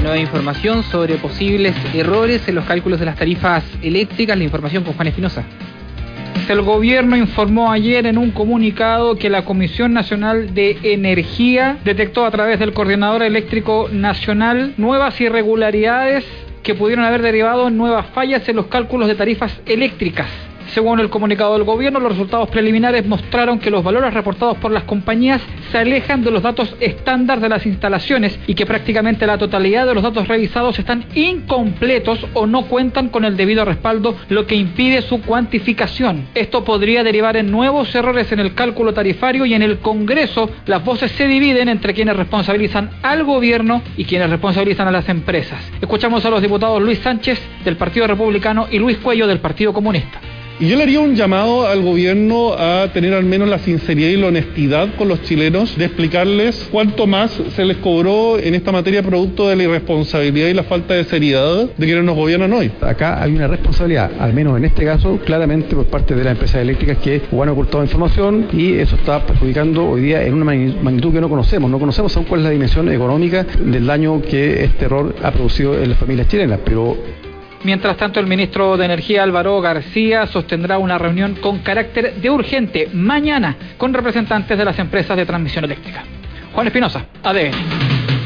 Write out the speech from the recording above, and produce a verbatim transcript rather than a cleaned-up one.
nueva información sobre posibles errores en los cálculos de las tarifas eléctricas. La información con Juan Espinosa. El gobierno informó ayer en un comunicado que la Comisión Nacional de Energía detectó a través del Coordinador Eléctrico Nacional nuevas irregularidades que pudieron haber derivado en nuevas fallas en los cálculos de tarifas eléctricas. Según el comunicado del gobierno, los resultados preliminares mostraron que los valores reportados por las compañías se alejan de los datos estándar de las instalaciones y que prácticamente la totalidad de los datos revisados están incompletos o no cuentan con el debido respaldo, lo que impide su cuantificación. Esto podría derivar en nuevos errores en el cálculo tarifario, y en el Congreso las voces se dividen entre quienes responsabilizan al gobierno y quienes responsabilizan a las empresas. Escuchamos a los diputados Luis Sánchez del Partido Republicano y Luis Cuello del Partido Comunista. Y yo le haría un llamado al gobierno a tener al menos la sinceridad y la honestidad con los chilenos de explicarles cuánto más se les cobró en esta materia producto de la irresponsabilidad y la falta de seriedad de quienes nos gobiernan hoy. Acá hay una responsabilidad, al menos en este caso, claramente por parte de las empresas eléctricas que han ocultado información, y eso está perjudicando hoy día en una magnitud que no conocemos. No conocemos aún cuál es la dimensión económica del daño que este error ha producido en las familias chilenas, pero... Mientras tanto, el ministro de Energía, Álvaro García, sostendrá una reunión con carácter de urgente mañana con representantes de las empresas de transmisión eléctrica. Juan Espinosa, A D N.